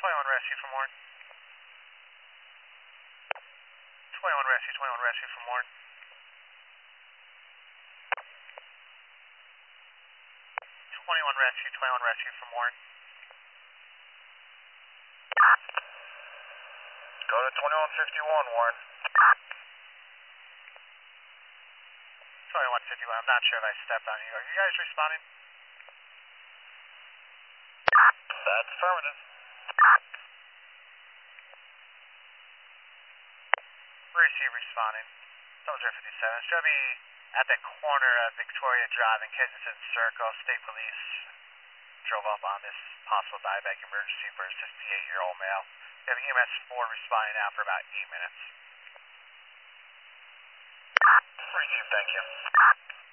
21 rescue from Warren. 21 rescue from Warren. 21 rescue from Warren. Go to 2151, Warren. 2151, I'm not sure if I stepped on you. Are you guys responding? That's affirmative. Receive responding. 0057. It's going to be at the corner of Victoria Drive and Kensington Circle. State Police drove up on this possible diabetic emergency for a 68-year-old male. We have EMS 4 responding now for about 8 minutes. Receive, thank you.